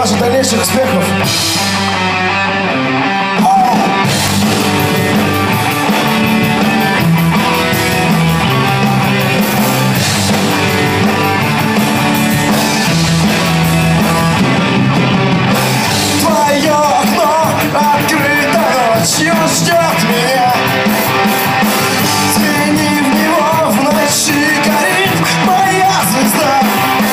ваших дальнейших успехов. Твое окно открыто, ночью ждет меня. Взгляни в него, в ночи горит моя звезда.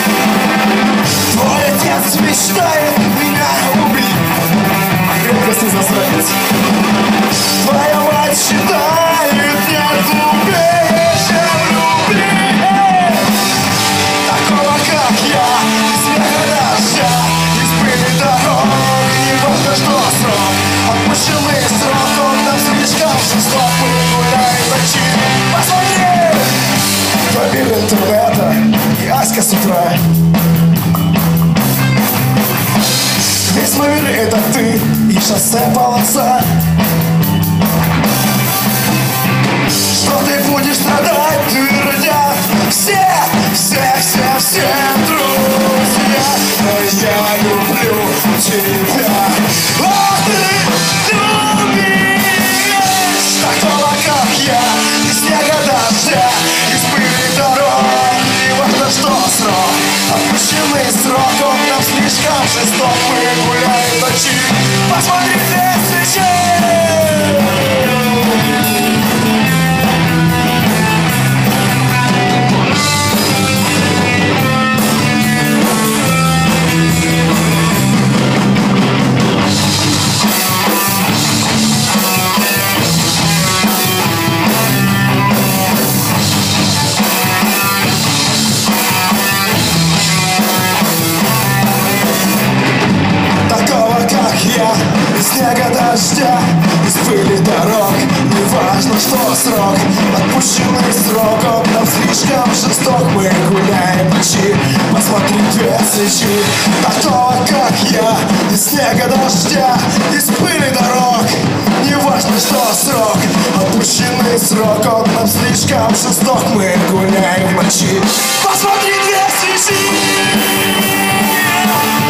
Твой отец мечтает меня убить. Редкостный засранец. Твоя мать считает, нет глупее, чем любви. Такого, как я, снега дождя, из пыли дорог, не важно, что срок. Отпущенный срок, он нам слишком жесток. Мы гуляем ночи, посмотри. Пробил интернета и Аська с утра. Весь мой мир — это ты и шоссе полоса. Что ты будешь страдать, твердят все друзья. Но я люблю тебя. А ты любишь такого, как я, из снега дождя, из пыли дорог, не важно, что срок. Отпущенный срок, он нам слишком жесток. Мы гуляем ночи, посмотри, две свечи. Из снега дождя, из пыли дорог, не важно, что срок. Отпущенный срок, он нам слишком жесток. Мы гуляем ночи, посмотри, две свечи. Такого, как я, из снега дождя, из пыли дорог, не важно, что срок. Отпущенный срок, он нам слишком жесток. Мы гуляем ночи, посмотри, две свечи.